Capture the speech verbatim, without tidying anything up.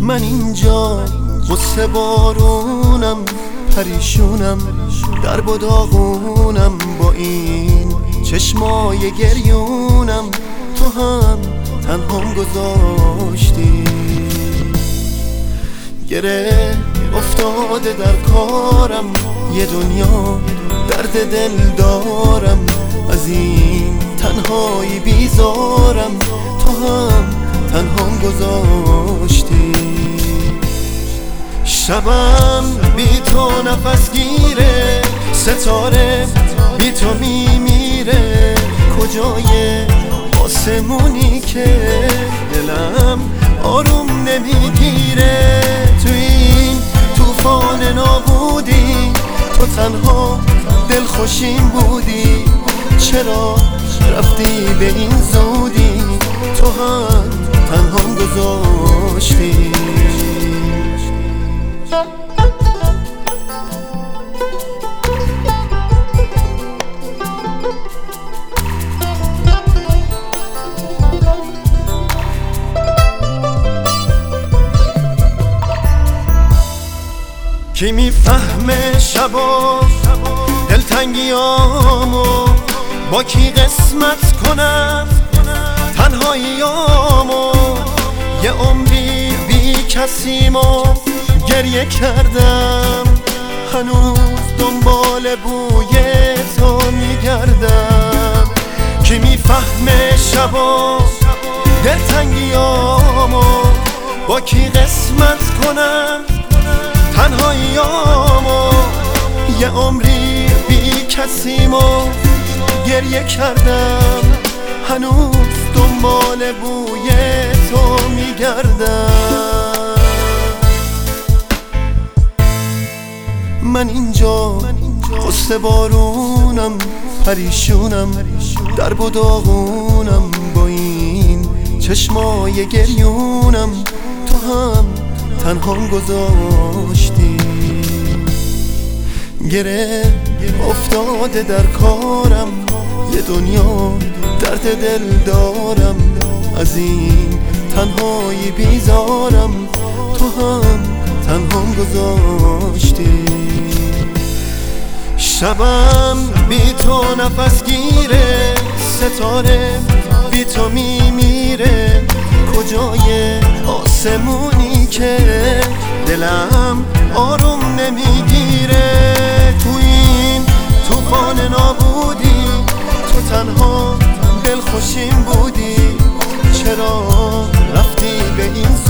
من اینجا قصه بارونم، پریشونم، درب و داغونم، با این چشمای گریونم. تو هم تنهام گذاشتی، گره افتاده در کارم، یه دنیا درد دل دارم، از این تنهایی بیزارم. تو هم تنهام گذاشتی، شبم بی تو نفس گیره، ستاره بی تو میمیره. کجای آسمونی که دلم آروم نمیگیره؟ تو این طوفان نابودی تو تنها دلخوشیم بودی، چرا رفتی به این زودی؟ تو هم تنهام گذاشتی. کی میفهمه شبا دلتنگیامو، با کی قسمت کنم تنهاییامو؟ یه عمری بی کسیمو گریه کردم، هنوز دنبال بوی تو میگردم. کی میفهمه شبا دلتنگیامو، با کی قسمت کنم تنهاییامو؟ یه عمری بی کسیمو گریه کردم، هنوز دنبال بوی تو میگردم. من اینجا قصه بارونم، پریشونم، درب و داغونم، با این چشمای گریونم. تو هم تنهام گذاشتی، گره افتاده در کارم، یه دنیا درد دل دارم، از این تنهایی بیزارم. تو هم تنهام گذاشتی، شبم بی تو نفس گیره، ستاره بی تو میمیره. کجای آسمونی که دلم آروم نمیگیره؟ تو این طوفان نابودی تو تنها دلخوشیم بودی، چرا رفتی به این